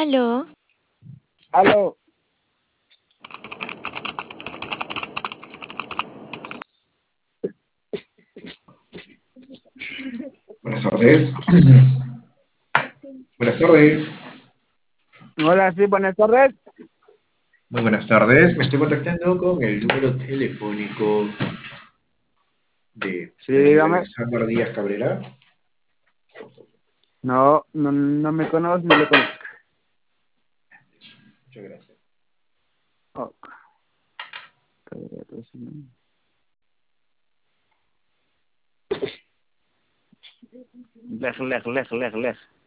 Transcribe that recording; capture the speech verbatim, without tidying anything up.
Aló, Aló, Buenas tardes. Buenas tardes. hola, sí, buenas tardes. Muy buenas tardes. Me estoy contactando con el número telefónico de Sí, la señora dígame. Alexandra Díaz Cabrera. No, no, no me conoce, no le conozco. Muchas gracias. Oh. Lej, lej, lej, lej, lej.